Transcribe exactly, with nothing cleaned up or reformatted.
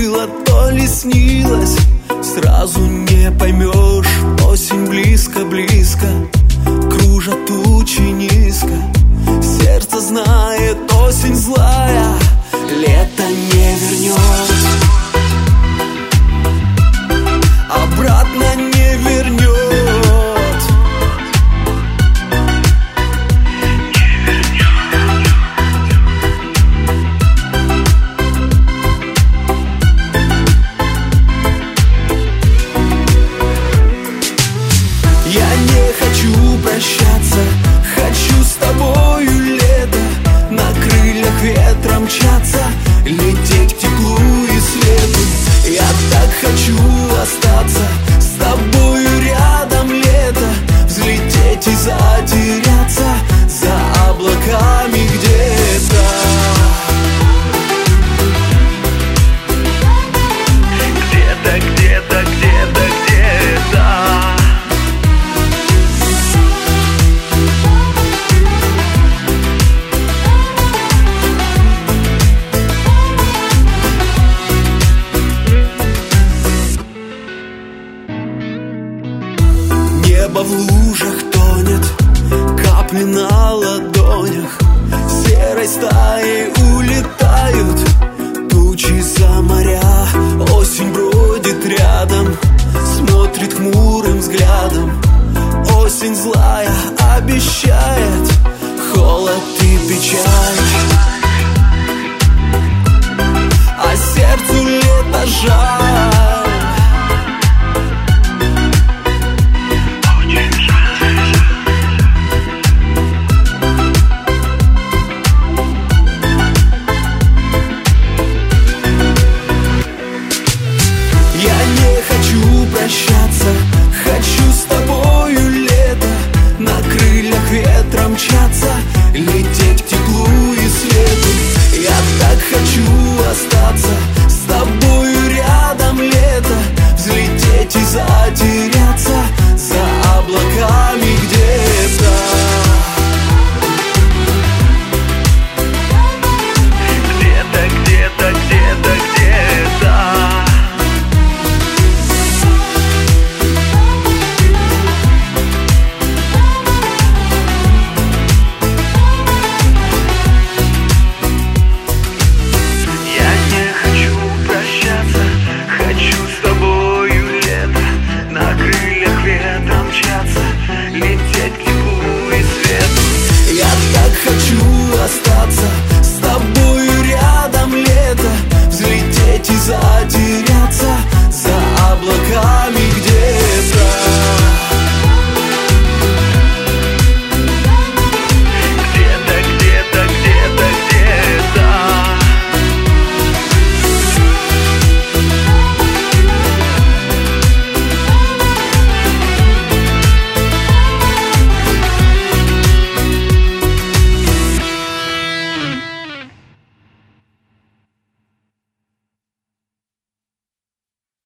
было, то ли снилось. Сразу не поймешь, осень близко-близко, кружат тучи низко. Сердце знает, осень злая, лето не вернет, обратно не вернет. Я не хочу прощаться, хочу с тобою лето, на крыльях ветра мчаться, лететь к теплу и свету. Я так хочу остаться с тобою рядом лето, взлететь и затеряться за облаками где-то. Где-то, где-то, где-то, где-то. Небо в лужах тонет, капли на ладонях, серой стаей улетают тучи за моря. Осень бродит рядом, смотрит хмурым взглядом. Осень злая обещает холод и печаль.